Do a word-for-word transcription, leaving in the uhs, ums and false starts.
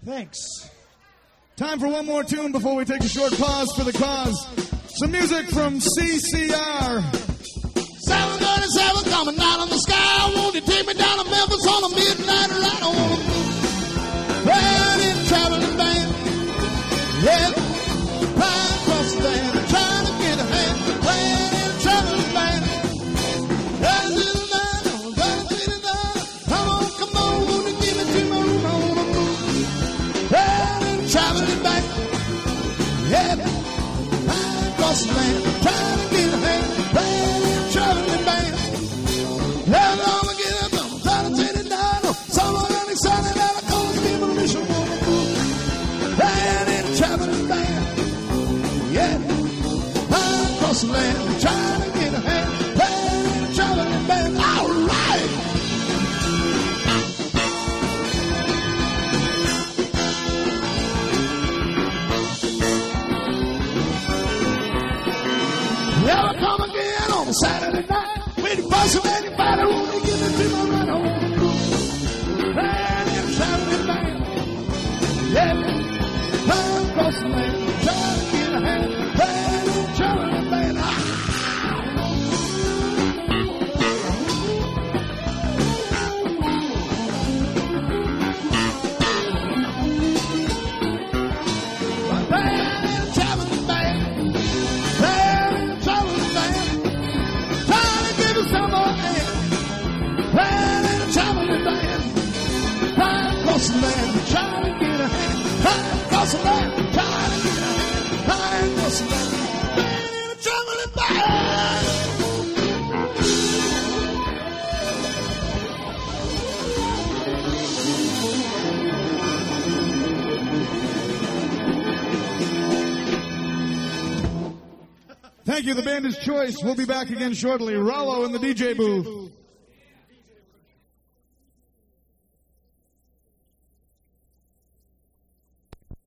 Thanks. Time for one more tune before we take a short pause for the cause. Some music from C C R. seven thirty-seven coming out of the sky. Won't you take me down to Memphis on a midnight ride? I want to ride in traveling band. Yeah, ride across the land, trying to get a hand. Playing in a traveling band. That's it, man. I'm gonna get it done. Come on, come on, won't you give it to me? I wanna move. Ride in a traveling band. Yeah, ride across the land, trying to get a hand. Playing in a traveling band. Yeah, I'm gonna get up, I'm trying to take it down. Someone got excited that I call the people to mission wanna move. Riding in a traveling band. Yeah, ride across the land, trying to get a hand. Riding in a traveling band. All right. Yeah, I come again on a Saturday night. When you bust of anybody, won't you give it to my right on the groove? Riding in a traveling band. Yeah, ride across the land, trying to get a hand. Riding in a traveling band. Ah. Riding in a traveling band. Riding in a traveling band. Trying to give it some more hand. Riding in a traveling band. Ride across the land, trying to get a hand. Ride across the land, trying to get a hand. Ride across the land, riding in a traveling band. Thank you, the band is Choice. We'll be back again shortly. Rollo in the D J booth.